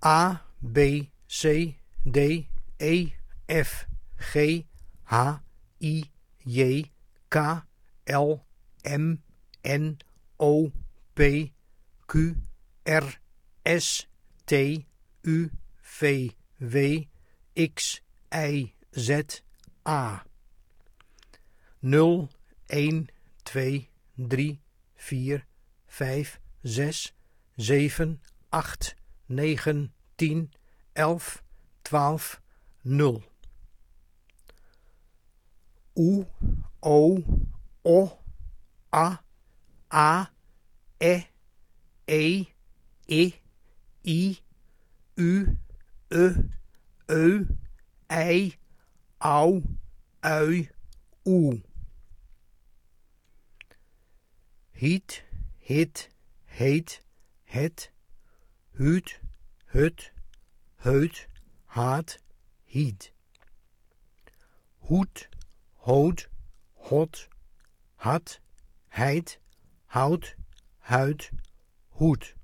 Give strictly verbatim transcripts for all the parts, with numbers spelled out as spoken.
A, B, C, D, E, F, G, H, I, J, K, L, M, N, O, P, Q, R, S, T, U, V, W, X, Y, Z, A. nul, een, twee, drie, vier, vijf, zes, zeven, acht, negen, tien, elf, twaalf, nul. U, O, O, A, A, E, E, I, I, U, E, Ö, I, Au, Ui, Oe. Hiet, hit, heet, het, huut, hut, heut, haat, hiet. Hoed, hoot, hot, had, heid, hout, huid, hoed.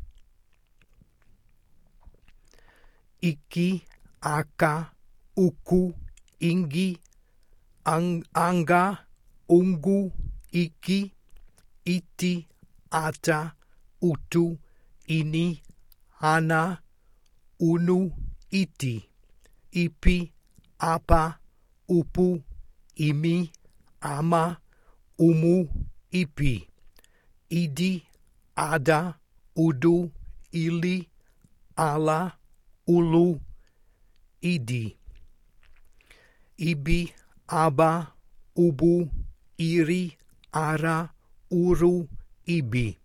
Iki, aka, uku, ingi, ang, anga, ungu, iki, iti, ata, utu, ini, ana, unu, iti, ipi, apa, upu, imi, ama, umu, ipi, idi, ada, udu, ili, ala, ulu, idi, ibi, aba, ubu, iri, ara, uru, ibi.